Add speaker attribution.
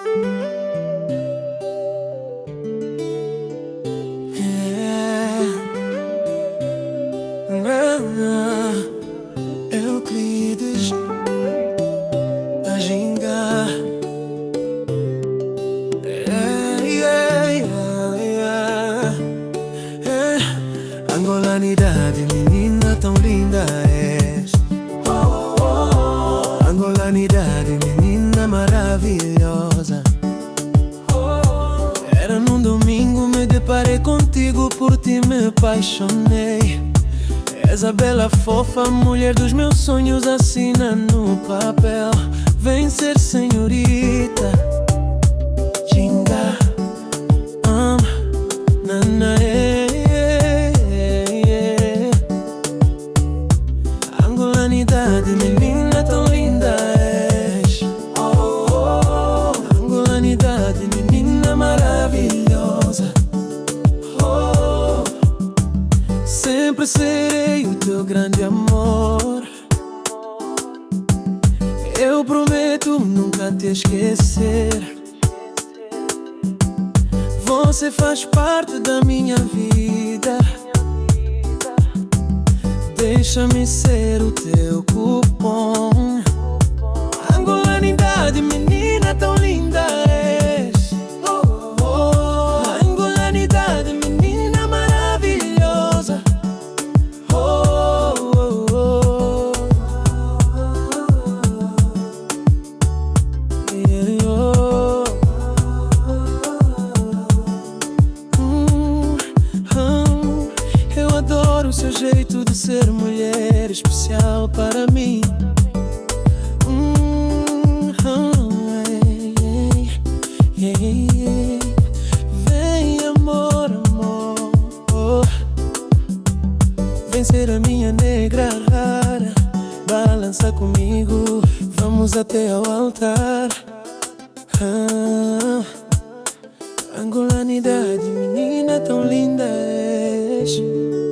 Speaker 1: Euclides, a gingar. Angolanidade, menina tão linda és. Angolanidade, menina maravilhosa. Era num domingo, me deparei contigo, por ti me apaixonei. És a bela fofa, mulher dos meus sonhos, assina no papel. Vem ser senhorita. Ginga, nana, Angolanidade, menina tão linda és. Angolanidade, menina maravilhosa. Sempre serei o teu grande amor. Eu prometo nunca te esquecer. Você faz parte da minha vida. Deixa-me ser o teu cupom. Angolanidade, menina tão linda és. Angolanidade, menina maravilhosa. Eu adoro o seu jeito de ser, mulher especial para mim. Vem, amor, amor. Vem ser a minha negra rara. Balança comigo, vamos até ao altar. Angolanidade, menina tão linda és.